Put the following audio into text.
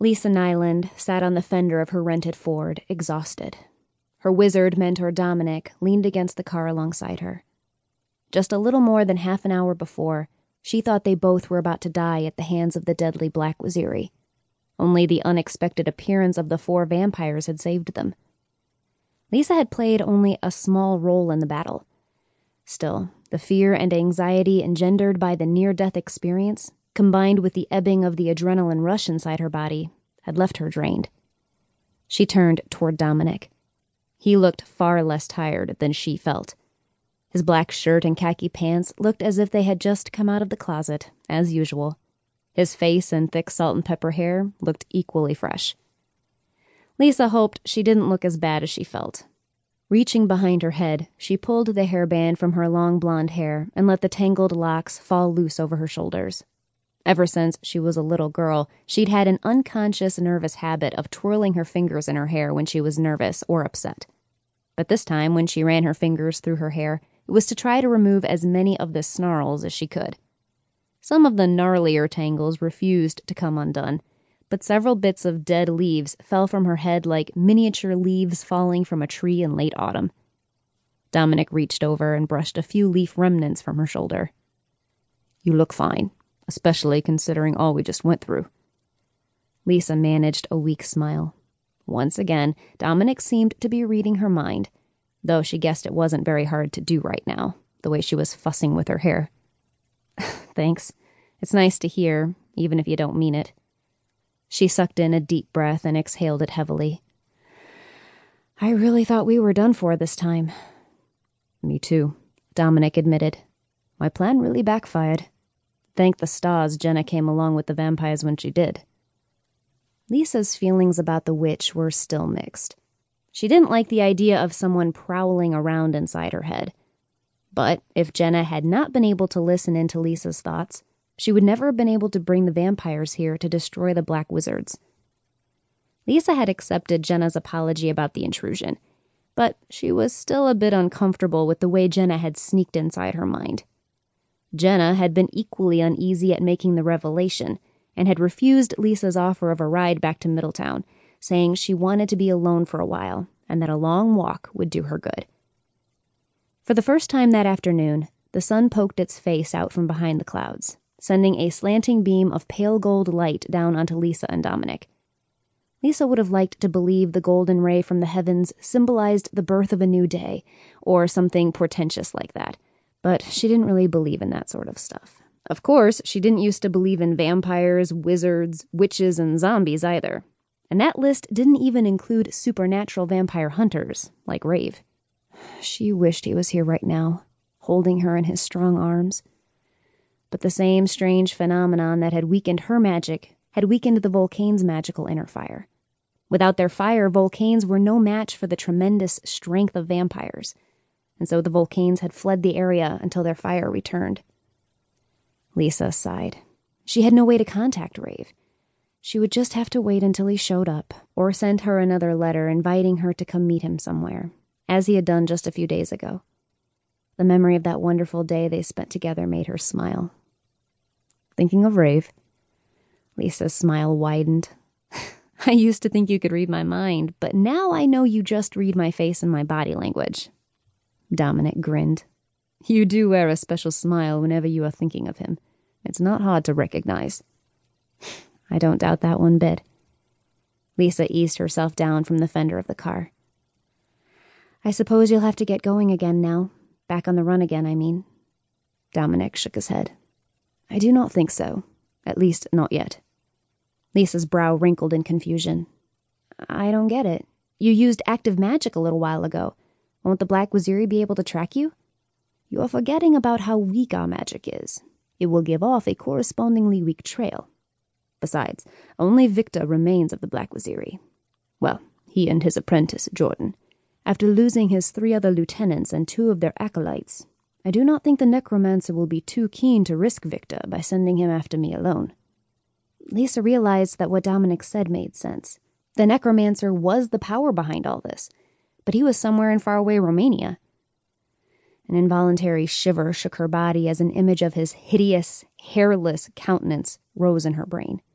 Lisa Nyland sat on the fender of her rented Ford, exhausted. Her wizard mentor Dominic leaned against the car alongside her. Just a little more than half an hour before, she thought they both were about to die at the hands of the deadly Black Waziri. Only the unexpected appearance of the 4 vampires had saved them. Lisa had played only a small role in the battle. Still, the fear and anxiety engendered by the near-death experience, combined with the ebbing of the adrenaline rush inside her body, had left her drained. She turned toward Dominic. He looked far less tired than she felt. His black shirt and khaki pants looked as if they had just come out of the closet, as usual. His face and thick salt and pepper hair looked equally fresh. Lisa hoped she didn't look as bad as she felt. Reaching behind her head, she pulled the hairband from her long blonde hair and let the tangled locks fall loose over her shoulders. Ever since she was a little girl, she'd had an unconscious nervous habit of twirling her fingers in her hair when she was nervous or upset. But this time, when she ran her fingers through her hair, it was to try to remove as many of the snarls as she could. Some of the gnarlier tangles refused to come undone, but several bits of dead leaves fell from her head like miniature leaves falling from a tree in late autumn. Dominic reached over and brushed a few leaf remnants from her shoulder. "You look fine, especially considering all we just went through." Lisa managed a weak smile. Once again, Dominic seemed to be reading her mind, though she guessed it wasn't very hard to do right now, the way she was fussing with her hair. "Thanks. It's nice to hear, even if you don't mean it." She sucked in a deep breath and exhaled it heavily. "I really thought we were done for this time." "Me too," Dominic admitted. "My plan really backfired. Thank the stars Jenna came along with the vampires when she did." Lisa's feelings about the witch were still mixed. She didn't like the idea of someone prowling around inside her head. But if Jenna had not been able to listen into Lisa's thoughts, she would never have been able to bring the vampires here to destroy the Black Wizards. Lisa had accepted Jenna's apology about the intrusion, but she was still a bit uncomfortable with the way Jenna had sneaked inside her mind. Jenna had been equally uneasy at making the revelation, and had refused Lisa's offer of a ride back to Middletown, saying she wanted to be alone for a while, and that a long walk would do her good. For the first time that afternoon, the sun poked its face out from behind the clouds, sending a slanting beam of pale gold light down onto Lisa and Dominic. Lisa would have liked to believe the golden ray from the heavens symbolized the birth of a new day, or something portentous like that, but she didn't really believe in that sort of stuff. Of course, she didn't used to believe in vampires, wizards, witches, and zombies either. And that list didn't even include supernatural vampire hunters, like Rave. She wished he was here right now, holding her in his strong arms. But the same strange phenomenon that had weakened her magic had weakened the Volcane's magical inner fire. Without their fire, Volcanes were no match for the tremendous strength of vampires, and so the Volcanes had fled the area until their fire returned. Lisa sighed. She had no way to contact Rave. She would just have to wait until he showed up, or send her another letter inviting her to come meet him somewhere, as he had done just a few days ago. The memory of that wonderful day they spent together made her smile. "Thinking of Rave?" Lisa's smile widened. "I used to think you could read my mind, but now I know you just read my face and my body language." Dominic grinned. "You do wear a special smile whenever you are thinking of him. It's not hard to recognize." "I don't doubt that one bit." Lisa eased herself down from the fender of the car. "I suppose you'll have to get going again now. Back on the run again, I mean." Dominic shook his head. "I do not think so. At least, not yet." Lisa's brow wrinkled in confusion. "I don't get it. You used active magic a little while ago. Won't the Black Waziri be able to track you?" "You are forgetting about how weak our magic is. It will give off a correspondingly weak trail. Besides, only Victor remains of the Black Waziri. Well, he and his apprentice, Jordan. After losing his 3 other lieutenants and 2 of their acolytes, I do not think the necromancer will be too keen to risk Victor by sending him after me alone." Lisa realized that what Dominic said made sense. The necromancer was the power behind all this, but he was somewhere in faraway Romania. An involuntary shiver shook her body as an image of his hideous, hairless countenance rose in her brain.